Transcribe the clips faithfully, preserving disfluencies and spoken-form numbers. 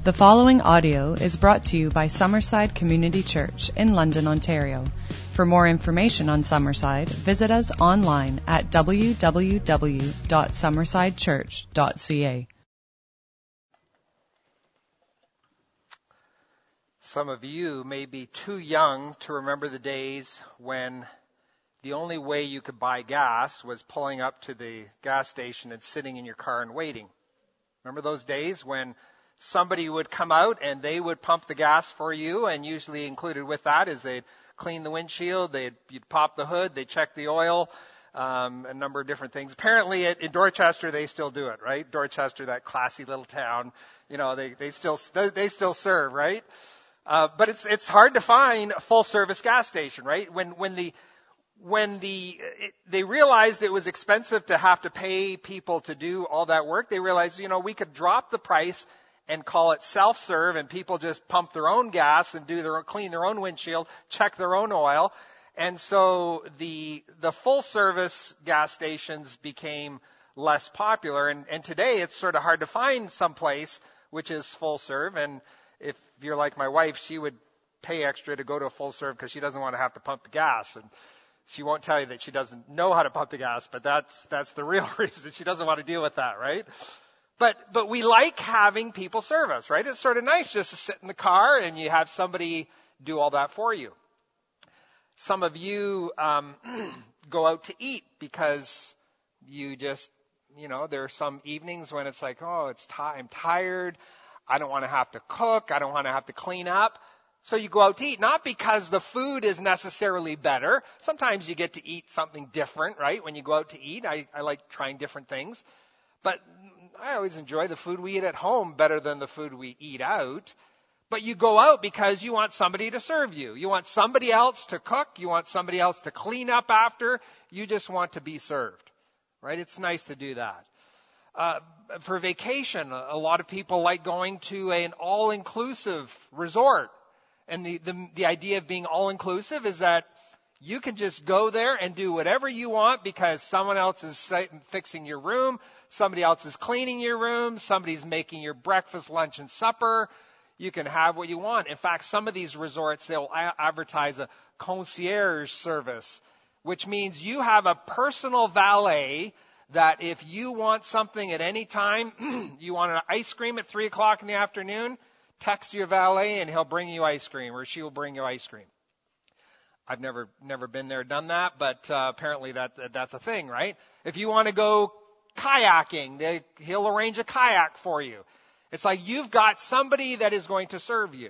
The following audio is brought to you by Summerside Community Church in London, Ontario. For more information on Summerside, visit us online at w w w dot summerside church dot c a. Some of you may be too young to remember the days when the only way you could buy gas was pulling up to the gas station and sitting in your car and waiting. Remember those days when somebody would come out and they would pump the gas for you, and usually included with that is they'd clean the windshield, they'd you'd pop the hood, they'd check the oil, um, a number of different things. Apparently at, in Dorchester they still do it, right? Dorchester, that classy little town, you know, they they still they, they still serve, right? Uh, but it's it's hard to find a full service gas station, right? When when the when the it, they realized it was expensive to have to pay people to do all that work, they realized, you know, we could drop the price and call it self-serve, and people just pump their own gas and do their own, clean their own windshield, check their own oil. And so the the full-service gas stations became less popular. And, and today it's sort of hard to find some place which is full-serve. And if you're like my wife, she would pay extra to go to a full-serve because she doesn't want to have to pump the gas. And she won't tell you that she doesn't know how to pump the gas, but that's that's the real reason. She doesn't want to deal with that, right? But but we like having people serve us, right? It's sort of nice just to sit in the car and you have somebody do all that for you. Some of you um, go out to eat because you just, you know, there are some evenings when it's like, oh, it's t- I'm tired. I don't want to have to cook. I don't want to have to clean up. So you go out to eat, not because the food is necessarily better. Sometimes you get to eat something different, right? When you go out to eat, I, I like trying different things. But I always enjoy the food we eat at home better than the food we eat out. But you go out because you want somebody to serve you. You want somebody else to cook. You want somebody else to clean up after. You just want to be served, right? It's nice to do that. Uh, for vacation, a lot of people like going to an all-inclusive resort. And the, the, the idea of being all-inclusive is that you can just go there and do whatever you want because someone else is fixing your room, somebody else is cleaning your room, somebody's making your breakfast, lunch, and supper. You can have what you want. In fact, some of these resorts, they'll a- advertise a concierge service, which means you have a personal valet that if you want something at any time, you want an ice cream at three o'clock in the afternoon, text your valet and he'll bring you ice cream, or she will bring you ice cream. I've never never been there, done that, but uh, apparently that, that that's a thing, right? If you want to go kayaking, they, he'll arrange a kayak for you. It's like you've got somebody that is going to serve you.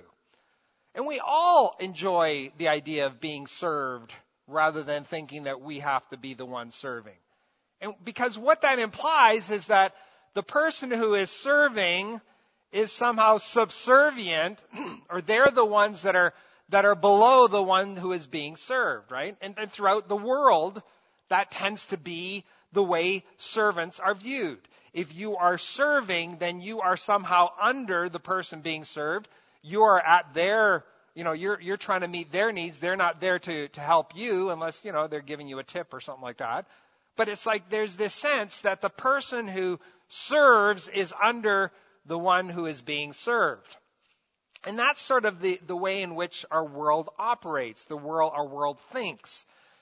And we all enjoy the idea of being served rather than thinking that we have to be the one serving. And because what that implies is that the person who is serving is somehow subservient, or they're the ones that are that are below the one who is being served, right? And, and throughout the world, that tends to be the way servants are viewed. If you are serving, then you are somehow under the person being served. You are at their, you know, you're you're trying to meet their needs. They're not there to, to help you unless, you know, they're giving you a tip or something like that. But it's like there's this sense that the person who serves is under the one who is being served. And that's sort of the, the way in which our world operates, the world, our world thinks.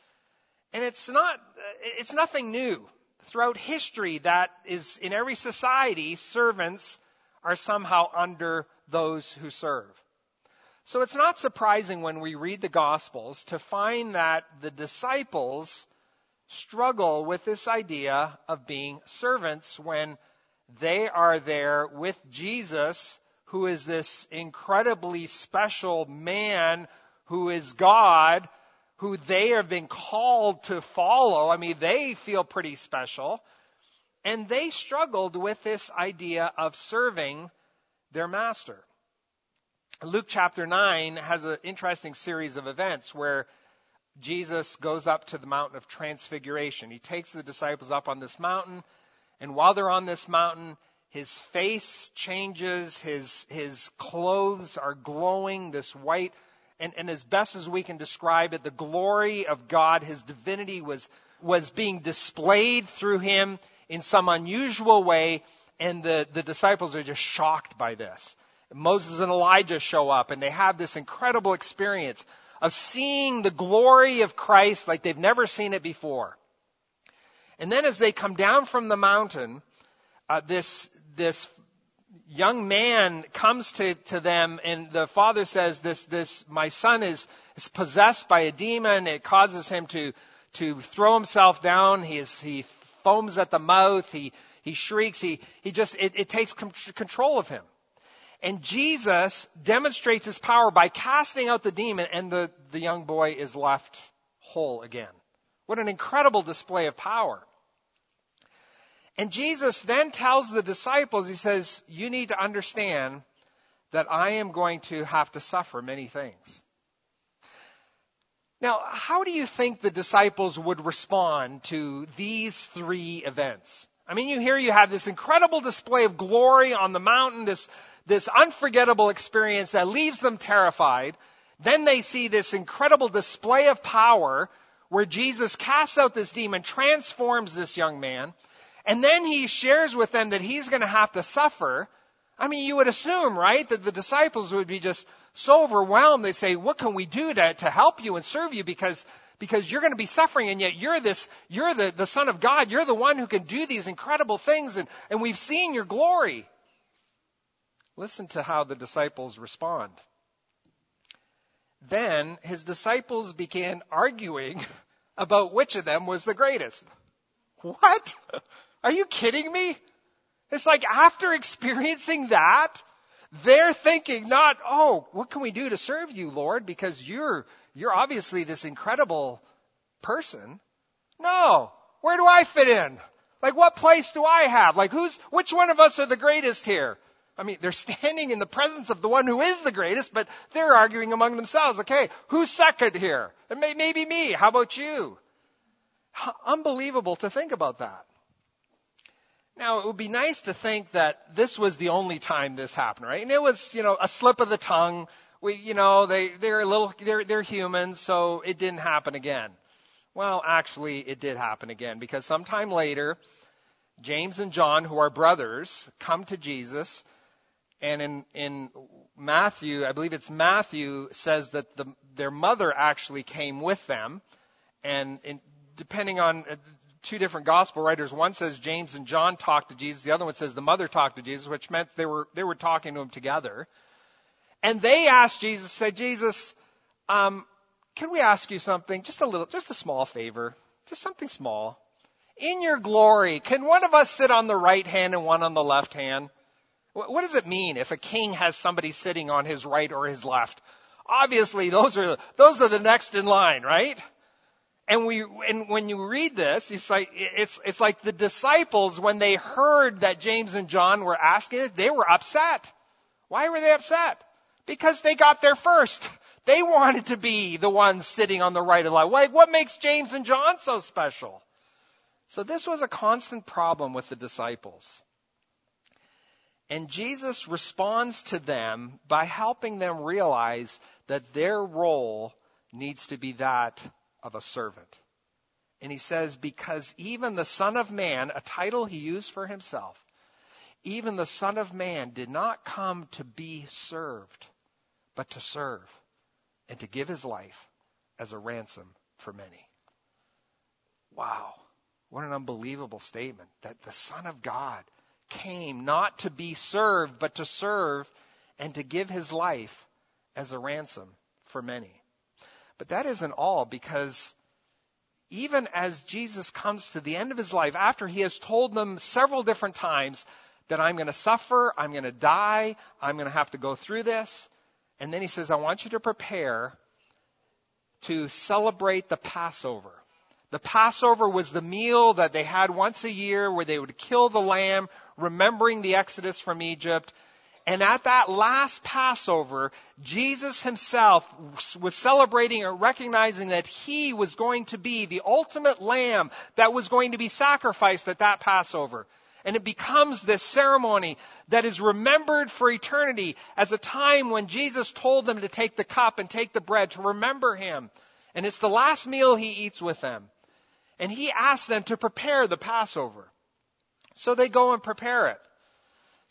And it's not, it's nothing new. Throughout history, that is, in every society, servants are somehow under those who serve. So it's not surprising when we read the Gospels to find that the disciples struggle with this idea of being servants when they are there with Jesus, who is this incredibly special man who is God, who they have been called to follow. I mean, they feel pretty special. And they struggled with this idea of serving their master. Luke chapter nine has an interesting series of events where Jesus goes up to the mountain of transfiguration. He takes the disciples up on this mountain, and while they're on this mountain, his face changes, his his clothes are glowing, this white, and, and as best as we can describe it, the glory of God, his divinity was was being displayed through him in some unusual way, and the, the disciples are just shocked by this. Moses and Elijah show up, and they have this incredible experience of seeing the glory of Christ like they've never seen it before. And then as they come down from the mountain, uh, this this young man comes to, to them, and the father says, "This this my son is, is possessed by a demon. It causes him to to throw himself down. He is he foams at the mouth. He he shrieks. He he just it, it takes control of him." And Jesus demonstrates his power by casting out the demon, and the, the young boy is left whole again. What an incredible display of power. And Jesus then tells the disciples, he says, you need to understand that I am going to have to suffer many things. Now, how do you think the disciples would respond to these three events? I mean, you hear you have this incredible display of glory on the mountain, this This unforgettable experience that leaves them terrified. Then they see this incredible display of power where Jesus casts out this demon, transforms this young man, and then he shares with them that he's going to have to suffer. I mean, you would assume, right, that the disciples would be just so overwhelmed. They say, what can we do to, to help you and serve you? Because, because you're going to be suffering, and yet you're this, you're the, the Son of God. You're the one who can do these incredible things, and, and we've seen your glory. Listen to how the disciples respond. Then his disciples began arguing about which of them was the greatest. What? Are you kidding me? It's like after experiencing that, they're thinking not, oh, what can we do to serve you, Lord? Because you're, you're obviously this incredible person. No. Where do I fit in? Like, what place do I have? Like, who's, which one of us are the greatest here? I mean, they're standing in the presence of the one who is the greatest, but they're arguing among themselves. Okay, who's second here? It may, maybe me. How about you? How unbelievable to think about that. Now, it would be nice to think that this was the only time this happened, right? And it was, you know, a slip of the tongue. We, you know, they, they're a little, they're, they're humans, so it didn't happen again. Well, actually, it did happen again, because sometime later, James and John, who are brothers, come to Jesus. And in, in Matthew, I believe it's Matthew, says that the, their mother actually came with them. And in, depending on uh, two different gospel writers, one says James and John talked to Jesus. The other one says the mother talked to Jesus, which meant they were they were talking to him together. And they asked Jesus, said, Jesus, um, can we ask you something? Just a little, just a small favor, just something small. In your glory, can one of us sit on the right hand and one on the left hand? What does it mean if a king has somebody sitting on his right or his left? Obviously, those are those are the next in line, right? And we and when you read this, it's like it's it's like the disciples, when they heard that James and John were asking it, they were upset. Why were they upset? Because they got there first. They wanted to be the ones sitting on the right of the line. Like, what makes James and John so special? So this was a constant problem with the disciples. And Jesus responds to them by helping them realize that their role needs to be that of a servant. And he says, because even the Son of Man, a title he used for himself, even the Son of Man did not come to be served, but to serve and to give his life as a ransom for many. Wow, what an unbelievable statement, that the Son of God came not to be served, but to serve and to give his life as a ransom for many. But that isn't all, because even as Jesus comes to the end of his life, after he has told them several different times that I'm going to suffer, I'm going to die, I'm going to have to go through this, and then he says, I want you to prepare to celebrate the Passover. The Passover was the meal that they had once a year where they would kill the lamb, remembering the Exodus from Egypt. And at that last Passover, Jesus himself was celebrating or recognizing that he was going to be the ultimate lamb that was going to be sacrificed at that Passover. And it becomes this ceremony that is remembered for eternity as a time when Jesus told them to take the cup and take the bread to remember him. And it's the last meal he eats with them. And he asks them to prepare the Passover. So they go and prepare it.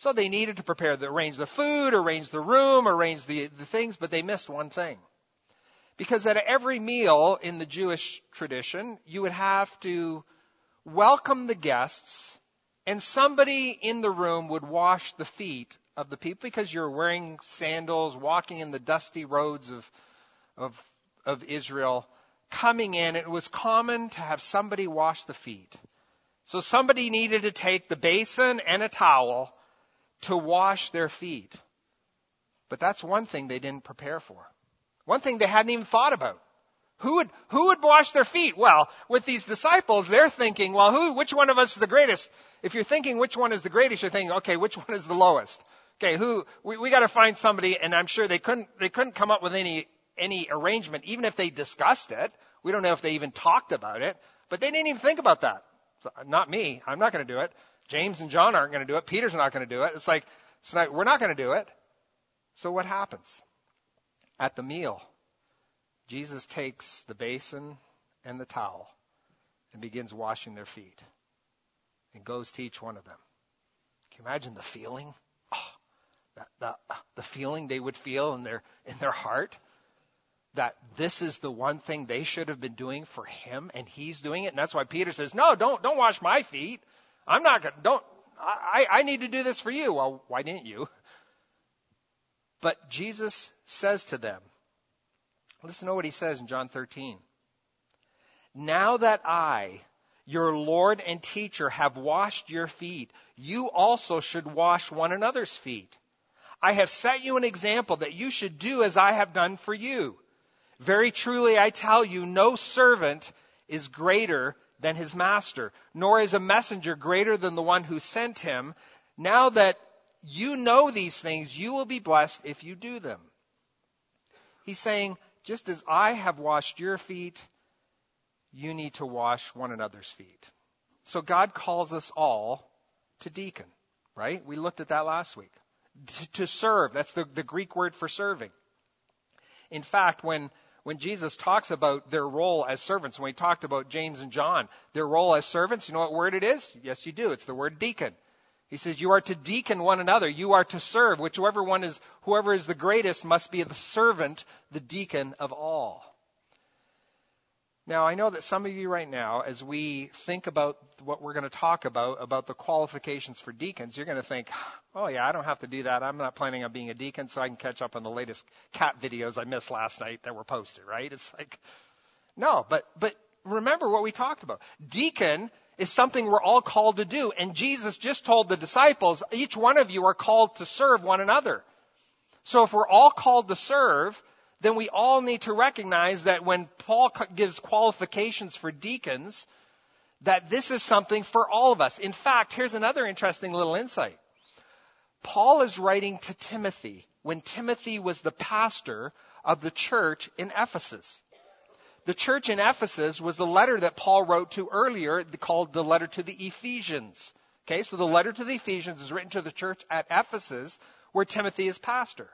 So they needed to prepare, the, arrange the food, arrange the room, arrange the, the things, but they missed one thing. Because at every meal in the Jewish tradition, you would have to welcome the guests, and somebody in the room would wash the feet of the people, because you're wearing sandals, walking in the dusty roads of, of, of Israel, coming in. It was common to have somebody wash the feet. So somebody needed to take the basin and a towel to wash their feet. But that's one thing they didn't prepare for. One thing they hadn't even thought about. Who would, who would wash their feet? Well, with these disciples, they're thinking, well, who, which one of us is the greatest? If you're thinking which one is the greatest, you're thinking, okay, which one is the lowest? Okay, who, we, we gotta find somebody, and I'm sure they couldn't, they couldn't come up with any, any arrangement, even if they discussed it. We don't know if they even talked about it, but they didn't even think about that. So, not me. I'm not gonna do it. James and John aren't gonna do it. Peter's not gonna do it. It's like, it's not, we're not gonna do it. So what happens? At the meal, Jesus takes the basin and the towel and begins washing their feet and goes to each one of them. Can you imagine the feeling? Oh, that, that, the feeling they would feel in their, in their heart that this is the one thing they should have been doing for him, and he's doing it. And that's why Peter says, no, don't, don't wash my feet. I'm not going to, don't, I, I need to do this for you. Well, why didn't you? But Jesus says to them, listen to what he says in John thirteen. Now that I, your Lord and teacher, have washed your feet, you also should wash one another's feet. I have set you an example that you should do as I have done for you. Very truly I tell you, no servant is greater than his master, nor is a messenger greater than the one who sent him. Now that you know these things, you will be blessed if you do them. He's saying, just as I have washed your feet, you need to wash one another's feet. So God calls us all to deacon, right? We looked at that last week. To, to serve, that's the, the Greek word for serving. In fact, when, when Jesus talks about their role as servants, when he talked about James and John, their role as servants, you know what word it is? Yes, you do. It's the word deacon. He says, you are to deacon one another. You are to serve. Whichever one is, whoever is the greatest must be the servant, the deacon of all. Now, I know that some of you right now, as we think about what we're going to talk about, about the qualifications for deacons, you're going to think, oh yeah, I don't have to do that. I'm not planning on being a deacon, so I can catch up on the latest cat videos I missed last night that were posted, right? It's like, no, but, but remember what we talked about. Deacon is something we're all called to do. And Jesus just told the disciples, each one of you are called to serve one another. So if we're all called to serve, then we all need to recognize that when Paul gives qualifications for deacons, that this is something for all of us. In fact, here's another interesting little insight. Paul is writing to Timothy when Timothy was the pastor of the church in Ephesus. The church in Ephesus was the letter that Paul wrote to earlier, called the letter to the Ephesians. Okay, so the letter to the Ephesians is written to the church at Ephesus, where Timothy is pastor.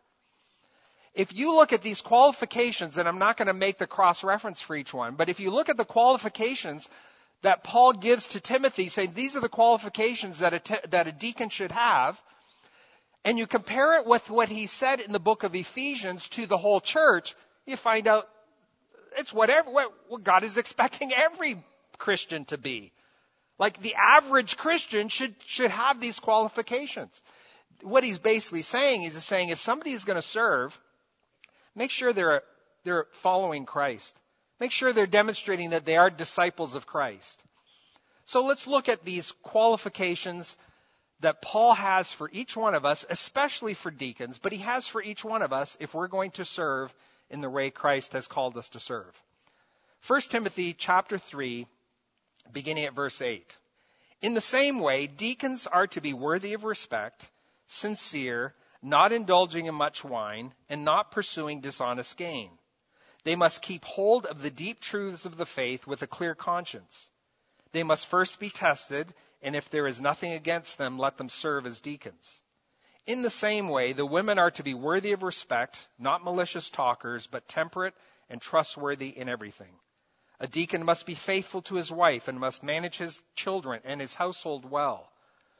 If you look at these qualifications, and I'm not going to make the cross-reference for each one, but if you look at the qualifications that Paul gives to Timothy, saying these are the qualifications that a, te- that a deacon should have, and you compare it with what he said in the book of Ephesians to the whole church, you find out it's whatever what, what God is expecting every Christian to be. Like the average Christian should should have these qualifications. What he's basically saying is he's saying if somebody is going to serve, make sure they're they're following Christ. Make sure they're demonstrating that they are disciples of Christ. So let's look at these qualifications that Paul has for each one of us, especially for deacons, but he has for each one of us if we're going to serve in the way Christ has called us to serve. First Timothy chapter three, beginning at verse eight. In the same way, deacons are to be worthy of respect, sincere, not indulging in much wine, and not pursuing dishonest gain. They must keep hold of the deep truths of the faith with a clear conscience. They must first be tested, and if there is nothing against them, let them serve as deacons. In the same way, the women are to be worthy of respect, not malicious talkers, but temperate and trustworthy in everything. A deacon must be faithful to his wife and must manage his children and his household well.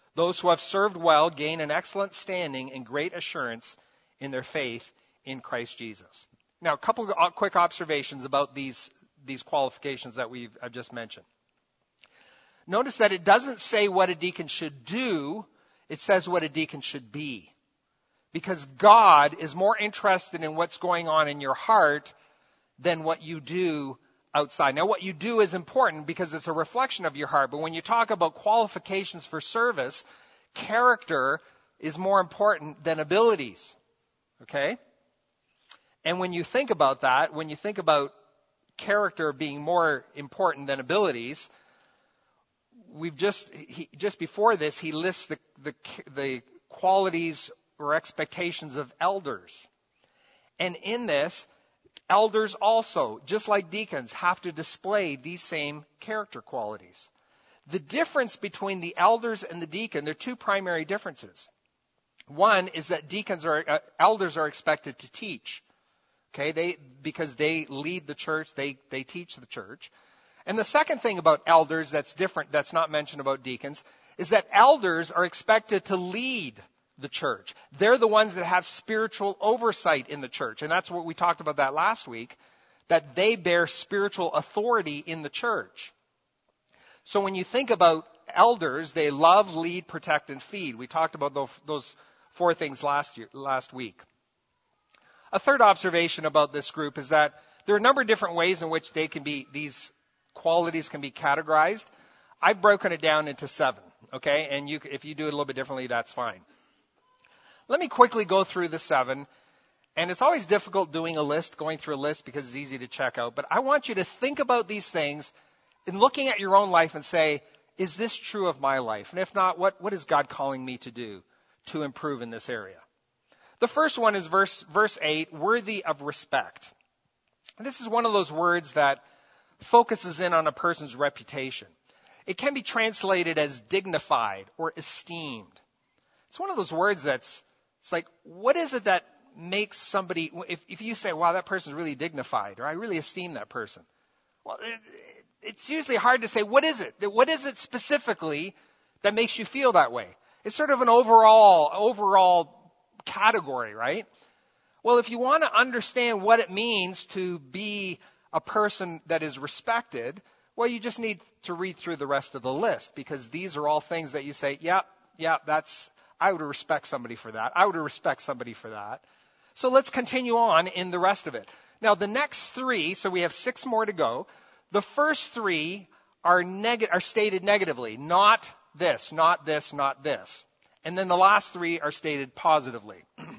Those who have served well gain an excellent standing and great assurance in their faith in Christ Jesus. Now, a couple of quick observations about these, these qualifications that we've I've just mentioned. Notice that it doesn't say what a deacon should do, it says what a deacon should be. Because God is more interested in what's going on in your heart than what you do outside. Now, what you do is important because it's a reflection of your heart. But when you talk about qualifications for service, character is more important than abilities. Okay? And when you think about that, when you think about character being more important than abilities, we've just, he, just before this, he lists the, the, the qualities or expectations of elders. And in this, elders also, just like deacons, have to display these same character qualities. The difference between the elders and the deacon, there are two primary differences. One is that deacons are, uh, elders are expected to teach. Okay, they, because they lead the church, they, they teach the church. And the second thing about elders that's different, that's not mentioned about deacons, is that elders are expected to lead the church. They're the ones that have spiritual oversight in the church. And that's what we talked about that last week, that they bear spiritual authority in the church. So when you think about elders, they love, lead, protect, and feed. We talked about those, those four things last year, last week. A third observation about this group is that there are a number of different ways in which they can be, these qualities can be categorized. I've broken it down into seven, okay? And you, if you do it a little bit differently, that's fine. Let me quickly go through the seven. And it's always difficult doing a list, going through a list, because it's easy to check out. But I want you to think about these things in looking at your own life and say, is this true of my life? And if not, what, what is God calling me to do to improve in this area? The first one is verse, verse eight, worthy of respect. And this is one of those words that focuses in on a person's reputation. It can be translated as dignified or esteemed. It's one of those words that's, it's like, what is it that makes somebody, if, if you say, wow, that person's really dignified, or I really esteem that person. Well, it, it's usually hard to say, what is it? What is it specifically that makes you feel that way? It's sort of an overall, overall category, right? Well, if you want to understand what it means to be a person that is respected, well, you just need to read through the rest of the list, because these are all things that you say, yeah, yeah, that's, I would respect somebody for that. I would respect somebody for that. So let's continue on in the rest of it. Now, the next three, so we have six more to go. The first three are neg- are stated negatively. Not this, not this, not this. And then the last three are stated positively.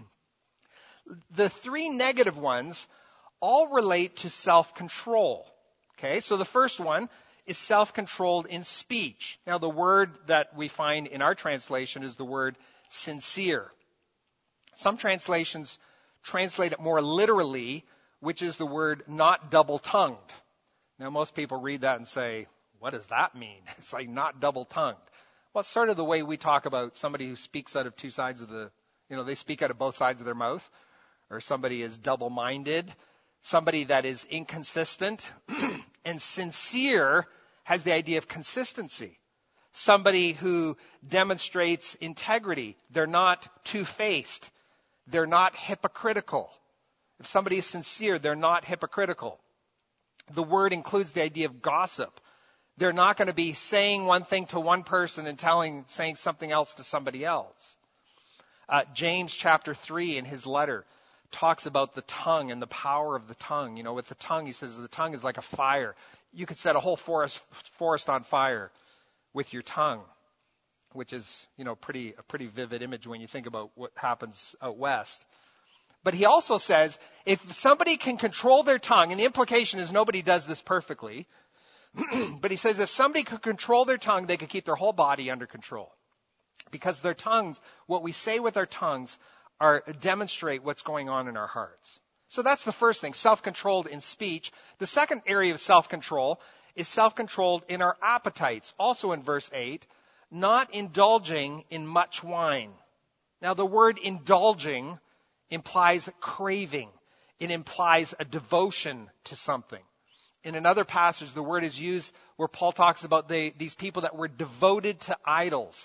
The three negative ones all relate to self-control. Okay, so the first one is self-controlled in speech. Now, the word that we find in our translation is the word sincere. Some translations translate it more literally, which is the word not double-tongued. Now, most people read that and say, what does that mean? It's like not double-tongued. Well, it's sort of the way we talk about somebody who speaks out of two sides of the, you know, they speak out of both sides of their mouth, or somebody is double-minded, somebody that is inconsistent, and sincere has the idea of consistency. Somebody who demonstrates integrity. They're not two-faced. They're not hypocritical. If somebody is sincere, they're not hypocritical. The word includes the idea of gossip. They're not going to be saying one thing to one person and telling, saying something else to somebody else. Uh, James chapter three in his letter talks about the tongue and the power of the tongue. You know, with the tongue, he says the tongue is like a fire. You could set a whole forest forest on fire with your tongue, which is, you know, pretty a pretty vivid image when you think about what happens out west. But he also says, if somebody can control their tongue, and the implication is nobody does this perfectly, but he says if somebody could control their tongue, they could keep their whole body under control. Because their tongues, what we say with our tongues, are demonstrate what's going on in our hearts. So that's the first thing, self-controlled in speech. The second area of self-control is self-controlled in our appetites, also in verse eight, not indulging in much wine. Now, the word indulging implies craving. It implies a devotion to something. In another passage, the word is used where Paul talks about the, these people that were devoted to idols.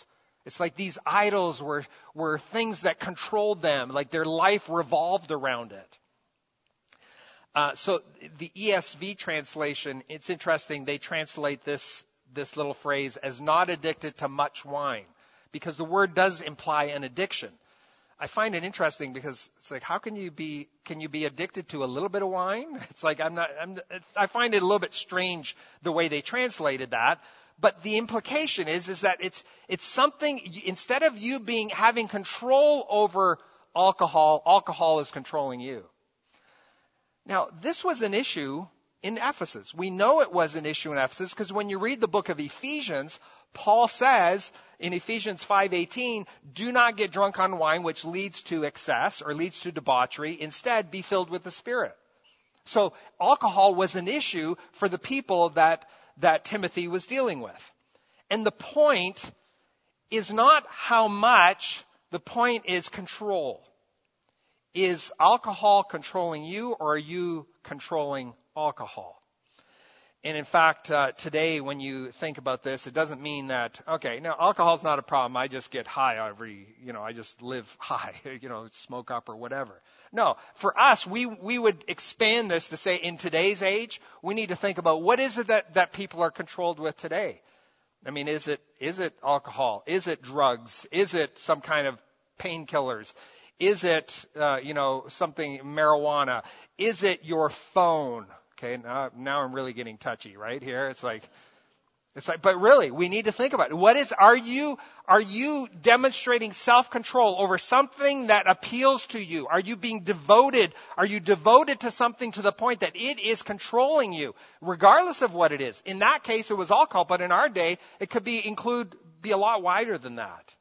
It's like these idols were, were things that controlled them, like their life revolved around it. Uh, so the E S V translation, it's interesting, they translate this, this little phrase as not addicted to much wine, because the word does imply an addiction. I find it interesting because it's like, how can you be, can you be addicted to a little bit of wine? It's like, I'm not, I'm, I find it a little bit strange the way they translated that. But the implication is, is that it's, it's something, instead of you being, having control over alcohol, alcohol is controlling you. Now, this was an issue in Ephesus. We know it was an issue in Ephesus because when you read the book of Ephesians, Paul says in Ephesians five eighteen, do not get drunk on wine, which leads to excess or leads to debauchery. Instead, be filled with the Spirit. So alcohol was an issue for the people that, that Timothy was dealing with. And the point is not how much, the point is control. Is alcohol controlling you, or are you controlling alcohol? And in fact, uh, today when you think about this, it doesn't mean that, okay, now alcohol's not a problem. I just get high every, you know, I just live high, you know, smoke up or whatever. No, for us, we, we would expand this to say in today's age, we need to think about what is it that, that people are controlled with today? I mean, is it, is it alcohol? Is it drugs? Is it some kind of painkillers? Is it, uh, you know, something, marijuana? Is it your phone? Okay, now, now I'm really getting touchy right here. It's like, it's like, but really, we need to think about it. What is, are you, are you demonstrating self-control over something that appeals to you? Are you being devoted? Are you devoted to something to the point that it is controlling you, regardless of what it is? In that case, it was alcohol, but in our day, it could be include, be a lot wider than that.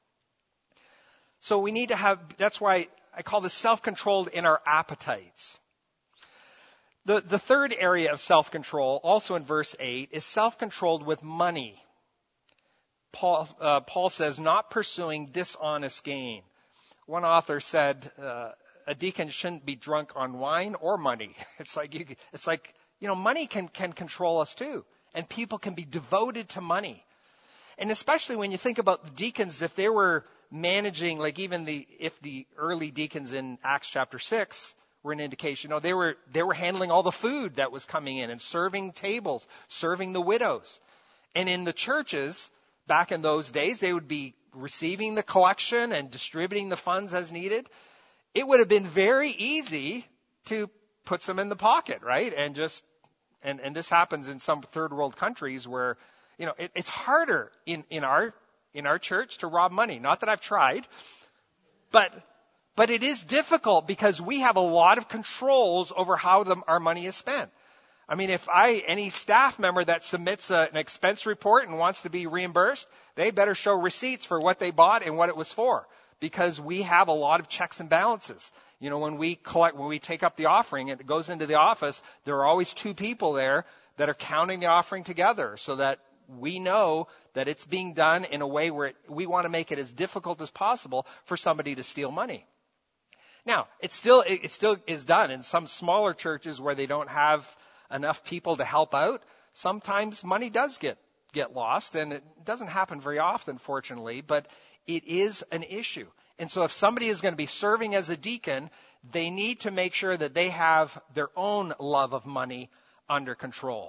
So we need to have, that's why I call this self-controlled in our appetites. The, the third area of self-control, also in verse eight, is self-controlled with money. Paul, uh, Paul says, not pursuing dishonest gain. One author said, uh, a deacon shouldn't be drunk on wine or money. It's like, you, it's like, you know, money can, can control us too. And people can be devoted to money. And especially when you think about the deacons, if they were managing, like even the, if the early deacons in Acts chapter six were an indication, you know, they were, they were handling all the food that was coming in and serving tables, serving the widows. And in the churches, back in those days, they would be receiving the collection and distributing the funds as needed. It would have been very easy to put some in the pocket, right? And just, and, and this happens in some third world countries where, you know, it, it's harder in, in our, in our church to rob money. Not that I've tried, but, but it is difficult because we have a lot of controls over how the, our money is spent. I mean, if I, any staff member that submits a, an expense report and wants to be reimbursed, they better show receipts for what they bought and what it was for, because we have a lot of checks and balances. You know, when we collect, when we take up the offering and it goes into the office, there are always two people there that are counting the offering together so that we know that it's being done in a way where it, we want to make it as difficult as possible for somebody to steal money. Now, it still, it still is done in some smaller churches where they don't have enough people to help out. Sometimes money does get, get lost, and it doesn't happen very often, fortunately, but it is an issue. And so if somebody is going to be serving as a deacon, they need to make sure that they have their own love of money under control.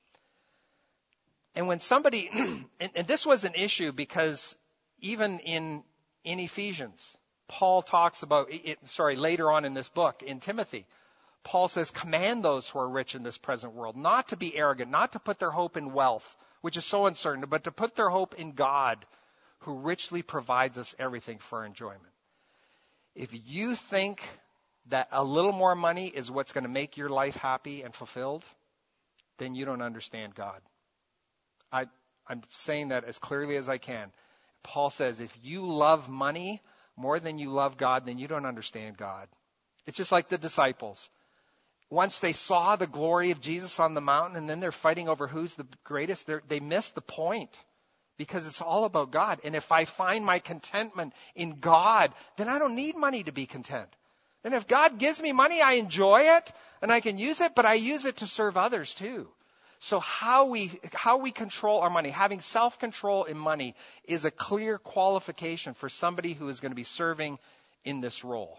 And when somebody, and, and this was an issue because even in, in Ephesians, Paul talks about, it, sorry, later on in this book, in Timothy, Paul says, command those who are rich in this present world not to be arrogant, not to put their hope in wealth, which is so uncertain, but to put their hope in God, who richly provides us everything for enjoyment. If you think that a little more money is what's going to make your life happy and fulfilled, then you don't understand God. I, I'm saying that as clearly as I can. Paul says, if you love money more than you love God, then you don't understand God. It's just like the disciples. Once they saw the glory of Jesus on the mountain, and then they're fighting over who's the greatest, they missed the point, because it's all about God. And if I find my contentment in God, then I don't need money to be content. Then if God gives me money, I enjoy it, and I can use it, but I use it to serve others too. So how we, how we control our money, having self-control in money is a clear qualification for somebody who is going to be serving in this role.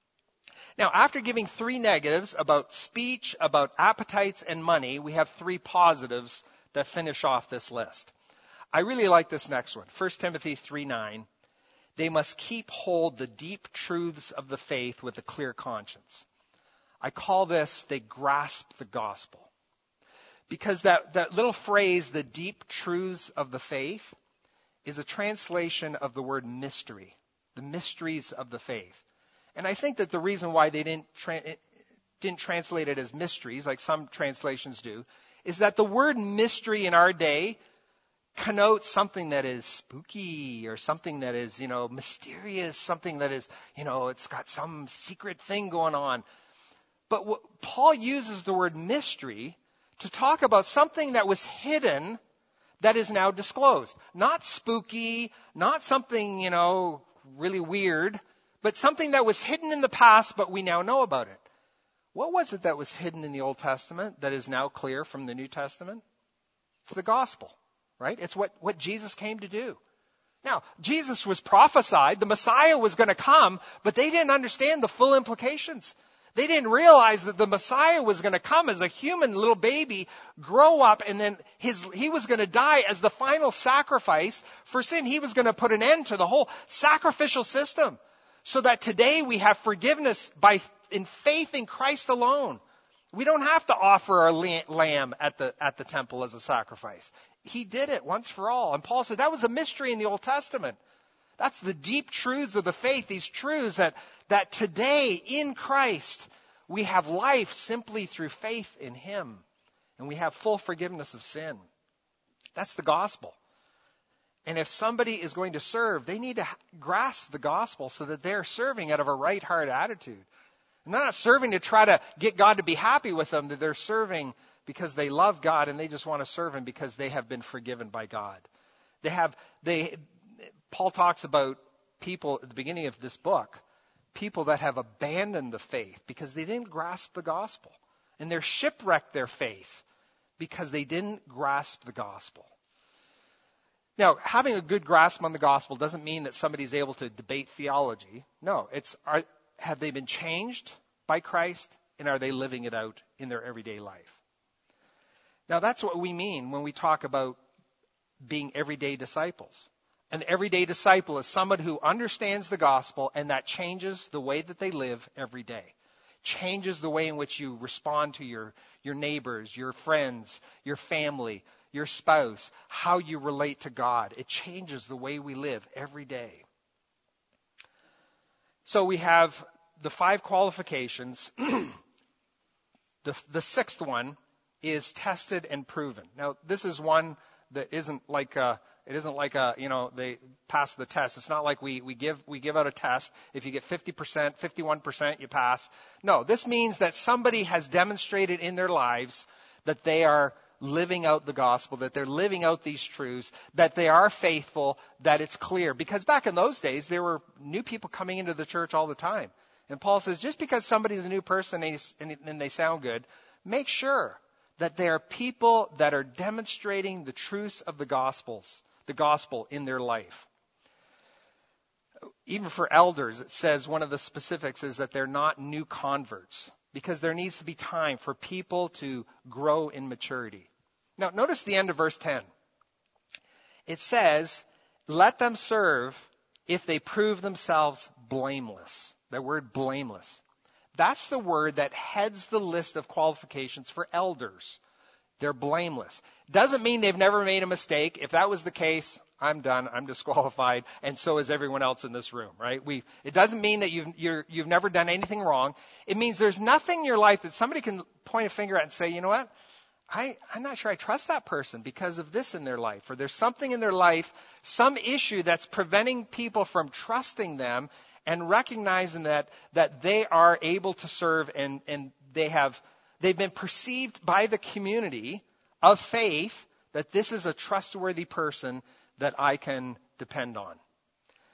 Now, after giving three negatives about speech, about appetites, and money, we have three positives that finish off this list. I really like this next one. First Timothy three nine. They must keep hold the deep truths of the faith with a clear conscience. I call this, they grasp the gospel. Because that, that little phrase, the deep truths of the faith, is a translation of the word mystery, the mysteries of the faith. And I think that the reason why they didn't, tra- didn't translate it as mysteries, like some translations do, is that the word mystery in our day connotes something that is spooky or something that is, you know, mysterious, something that is, you know, it's got some secret thing going on. But what, Paul uses the word mystery to talk about something that was hidden that is now disclosed. Not spooky, not something, you know, really weird, but something that was hidden in the past, but we now know about it. What was it that was hidden in the Old Testament that is now clear from the New Testament? It's the gospel, right? It's what, what Jesus came to do. Now, Jesus was prophesied, the Messiah was going to come, but they didn't understand the full implications. They didn't realize that the Messiah was going to come as a human little baby, grow up, and then his, he was going to die as the final sacrifice for sin. He was going to put an end to the whole sacrificial system so that today we have forgiveness by in faith in Christ alone. We don't have to offer our lamb at the, at the temple as a sacrifice. He did it once for all. And Paul said that was a mystery in the Old Testament. That's the deep truths of the faith, these truths that, that today in Christ we have life simply through faith in Him. And we have full forgiveness of sin. That's the gospel. And if somebody is going to serve, they need to grasp the gospel so that they're serving out of a right heart attitude. And they're not serving to try to get God to be happy with them, that they're serving because they love God and they just want to serve Him because they have been forgiven by God. They have, they, Paul talks about people at the beginning of this book, people that have abandoned the faith because they didn't grasp the gospel. And they're shipwrecked their faith because they didn't grasp the gospel. Now, having a good grasp on the gospel doesn't mean that somebody's able to debate theology. No, it's are, have they been changed by Christ and are they living it out in their everyday life? Now, that's what we mean when we talk about being everyday disciples. An everyday disciple is someone who understands the gospel and that changes the way that they live every day. Changes the way in which you respond to your, your neighbors, your friends, your family, your spouse, how you relate to God. It changes the way we live every day. So we have the five qualifications. the, the sixth one is tested and proven. Now, this is one that isn't like a, it isn't like a, you know, they pass the test. It's not like we, we give, we give out a test. If you get fifty percent, fifty-one percent, you pass. No, this means that somebody has demonstrated in their lives that they are living out the gospel, that they're living out these truths, that they are faithful, that it's clear. Because back in those days, there were new people coming into the church all the time. And Paul says, just because somebody's a new person and, and they sound good, make sure that they are people that are demonstrating the truths of the gospels, the gospel in their life. Even for elders, it says one of the specifics is that they're not new converts, because there needs to be time for people to grow in maturity. Now, notice the end of verse ten. It says, let them serve if they prove themselves blameless. That word blameless. That's the word that heads the list of qualifications for elders. They're blameless. Doesn't mean they've never made a mistake. If that was the case, I'm done. I'm disqualified. And so is everyone else in this room, right? We, it doesn't mean that you've, you're, you've never done anything wrong. It means there's nothing in your life that somebody can point a finger at and say, you know what? I, I'm not sure I trust that person because of this in their life. Or there's something in their life, some issue that's preventing people from trusting them and recognizing that, that they are able to serve and, and they have, they've been perceived by the community of faith that this is a trustworthy person that I can depend on.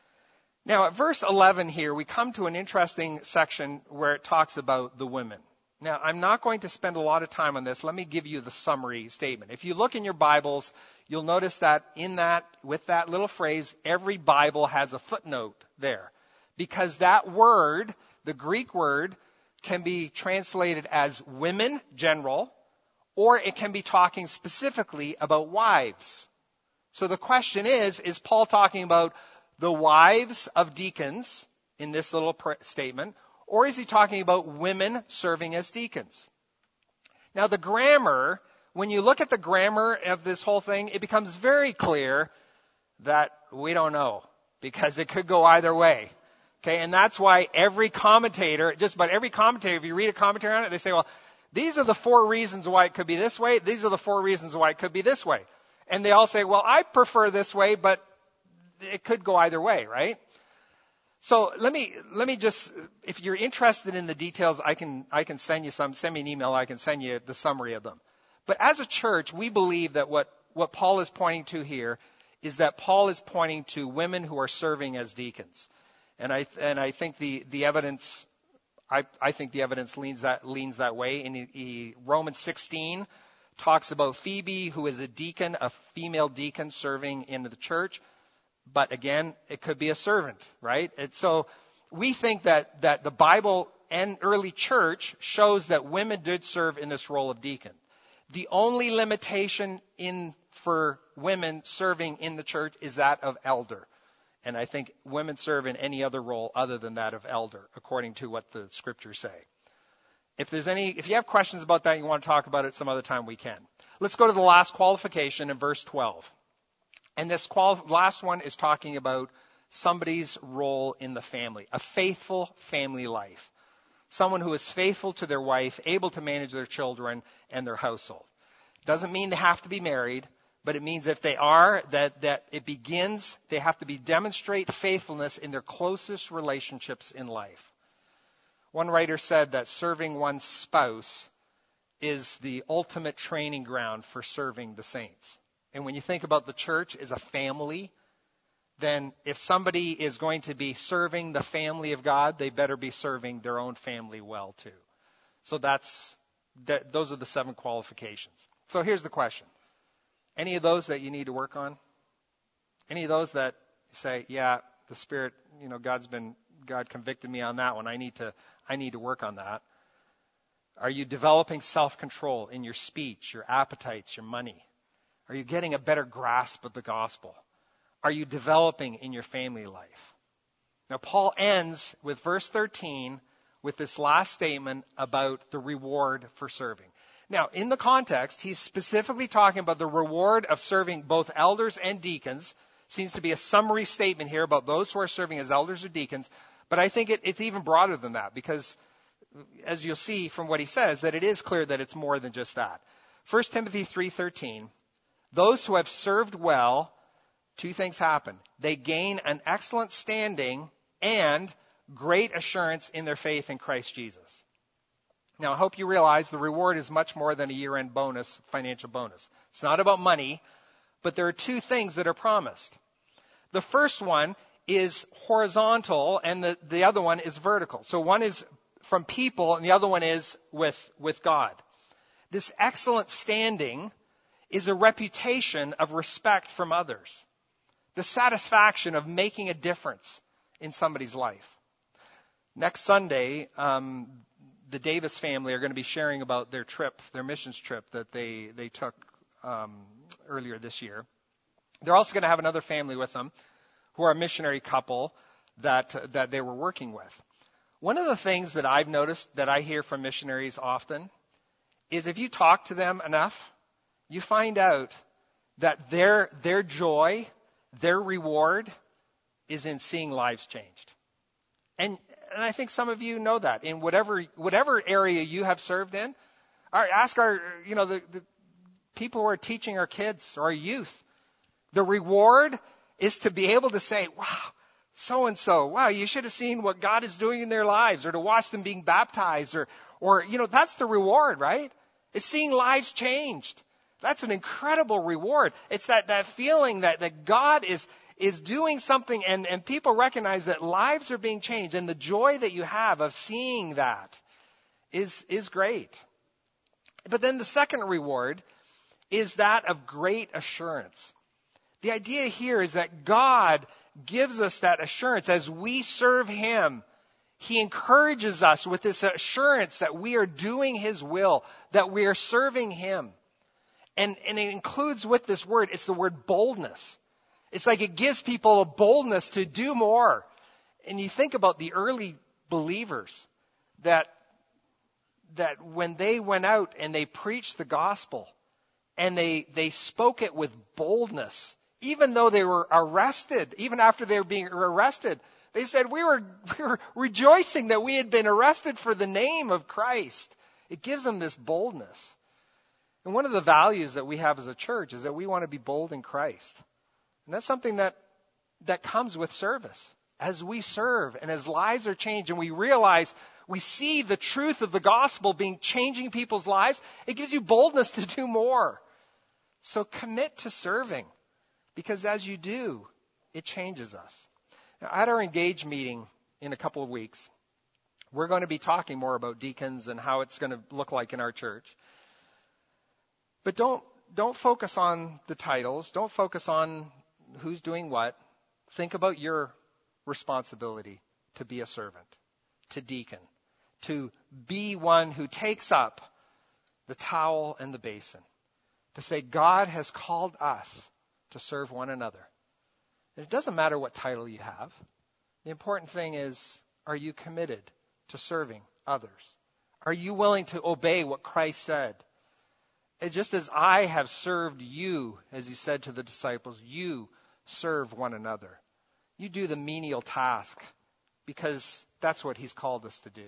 Now, at verse eleven here, we come to an interesting section where it talks about the women. Now, I'm not going to spend a lot of time on this. Let me give you the summary statement. If you look in your Bibles, you'll notice that in that, with that little phrase, every Bible has a footnote there. Because that word, the Greek word, can be translated as women, general, or it can be talking specifically about wives. So the question is, is Paul talking about the wives of deacons in this little pr- statement, or is he talking about women serving as deacons? Now the grammar, when you look at the grammar of this whole thing, it becomes very clear that we don't know, because it could go either way. Okay, and that's why every commentator, just about every commentator, if you read a commentary on it, they say, well, these are the four reasons why it could be this way, these are the four reasons why it could be this way. And they all say, well, I prefer this way, but it could go either way, right? So let me, let me just, if you're interested in the details, I can, I can send you some, send me an email, I can send you the summary of them. But as a church, we believe that what, what Paul is pointing to here is that Paul is pointing to women who are serving as deacons. And I, and I think the, the evidence, I, I think the evidence leans that, leans that way. In he, he, Romans sixteen talks about Phoebe, who is a deacon, a female deacon serving in the church. But again, it could be a servant, right? And so we think that, that the Bible and early church shows that women did serve in this role of deacon. The only limitation in for women serving in the church is that of elder. And I think women serve in any other role other than that of elder, according to what the scriptures say. If there's any, if you have questions about that and you want to talk about it some other time, we can. Let's go to the last qualification in verse twelve. And this qual- last one is talking about somebody's role in the family, a faithful family life. Someone who is faithful to their wife, able to manage their children and their household. Doesn't mean they have to be married, but it means if they are, that, that it begins, they have to be demonstrate faithfulness in their closest relationships in life. One writer said that serving one's spouse is the ultimate training ground for serving the saints. And when you think about the church as a family, then if somebody is going to be serving the family of God, they better be serving their own family well too. So that's, that, those are the seven qualifications. So here's the question. Any of those that you need to work on? Any of those that you say, yeah, the Spirit, you know, God's been, God convicted me on that one. I need to, I need to work on that. Are you developing self-control in your speech, your appetites, your money? Are you getting a better grasp of the gospel? Are you developing in your family life? Now, Paul ends with verse thirteen with this last statement about the reward for serving. Now, in the context, he's specifically talking about the reward of serving both elders and deacons. Seems to be a summary statement here about those who are serving as elders or deacons. But I think it, it's even broader than that because, as you'll see from what he says, that it is clear that it's more than just that. First Timothy three thirteen. Those who have served well, two things happen. They gain an excellent standing and great assurance in their faith in Christ Jesus. Now, I hope you realize the reward is much more than a year-end bonus, financial bonus. It's not about money, but there are two things that are promised. The first one is horizontal, and the, the other one is vertical. So one is from people, and the other one is with, with God. This excellent standing is a reputation of respect from others. The satisfaction of making a difference in somebody's life. Next Sunday, um, the Davis family are going to be sharing about their trip, their missions trip that they, they took um, earlier this year. They're also going to have another family with them who are a missionary couple that, that they were working with. One of the things that I've noticed that I hear from missionaries often is if you talk to them enough, you find out that their, their joy, their reward is in seeing lives changed. And, and I think some of you know that in whatever, whatever area you have served in. Our, ask our, you know, the, the people who are teaching our kids or our youth. The reward is to be able to say, wow, so-and-so, wow, you should have seen what God is doing in their lives, or to watch them being baptized, or, or, you know, that's the reward, right? It's seeing lives changed. That's an incredible reward. It's that, that feeling that, that God is, is doing something and, and people recognize that lives are being changed, and the joy that you have of seeing that is, is great. But then the second reward is that of great assurance. The idea here is that God gives us that assurance as we serve Him. He encourages us with this assurance that we are doing His will, that we are serving Him. And, and it includes with this word, it's the word boldness. It's like it gives people a boldness to do more. And you think about the early believers that, that when they went out and they preached the gospel and they, they spoke it with boldness, even though they were arrested, even after they were being arrested, they said, we were, we were rejoicing that we had been arrested for the name of Christ. It gives them this boldness. And one of the values that we have as a church is that we want to be bold in Christ. And that's something that, that comes with service. As we serve and as lives are changed and we realize, we see the truth of the gospel being changing people's lives, it gives you boldness to do more. So commit to serving, because as you do, it changes us. Now, at our Engage meeting in a couple of weeks, we're going to be talking more about deacons and how it's going to look like in our church. But don't don't focus on the titles. Don't focus on who's doing what. Think about your responsibility to be a servant, to deacon, to be one who takes up the towel and the basin, to say God has called us to serve one another. And it doesn't matter what title you have. The important thing is, are you committed to serving others? Are you willing to obey what Christ said? And just as I have served you, as He said to the disciples, you serve one another. You do the menial task because that's what He's called us to do.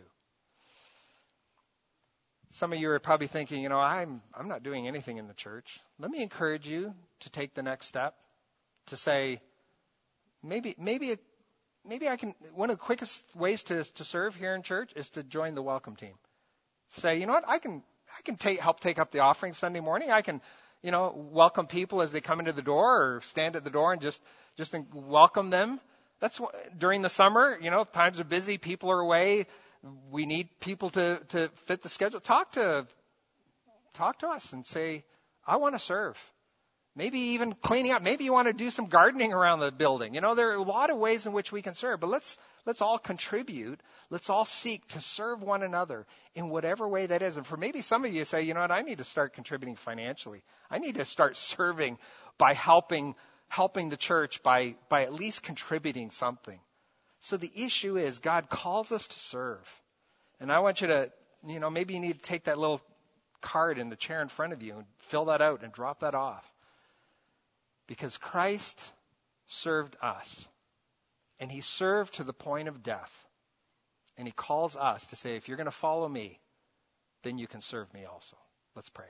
Some of you are probably thinking, you know, I'm I'm not doing anything in the church. Let me encourage you to take the next step, to say, maybe maybe it, maybe I can. One of the quickest ways to to serve here in church is to join the welcome team. Say, you know what, I can I can take help take up the offering Sunday morning. I can, you know, welcome people as they come into the door or stand at the door and just just welcome them. That's what, during the summer, you know, times are busy, people are away. We need people to, to fit the schedule. Talk to, talk to us and say, I want to serve. Maybe even cleaning up. Maybe you want to do some gardening around the building. You know, there are a lot of ways in which we can serve, but let's, let's all contribute. Let's all seek to serve one another in whatever way that is. And for maybe some of you say, you know what, I need to start contributing financially. I need to start serving by helping, helping the church by, by at least contributing something. So the issue is God calls us to serve. And I want you to, you know, maybe you need to take that little card in the chair in front of you and fill that out and drop that off. Because Christ served us. And He served to the point of death. And He calls us to say, if you're going to follow me, then you can serve me also. Let's pray.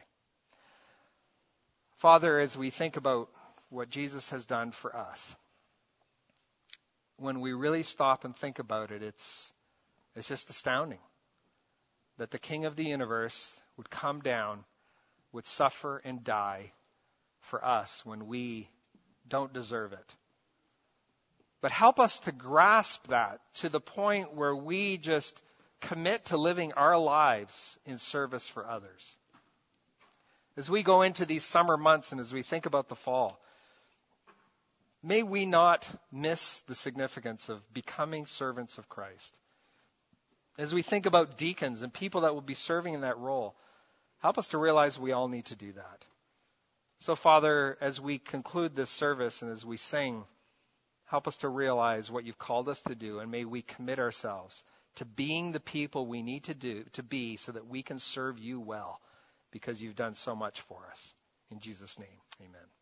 Father, as we think about what Jesus has done for us, when we really stop and think about it, it's it's just astounding that the King of the universe would come down, would suffer and die for us when we don't deserve it. But help us to grasp that to the point where we just commit to living our lives in service for others. As we go into these summer months and as we think about the fall, may we not miss the significance of becoming servants of Christ. As we think about deacons and people that will be serving in that role, help us to realize we all need to do that. So, Father, as we conclude this service and as we sing, help us to realize what You've called us to do, and may we commit ourselves to being the people we need to do to be so that we can serve You well, because You've done so much for us. In Jesus' name, amen.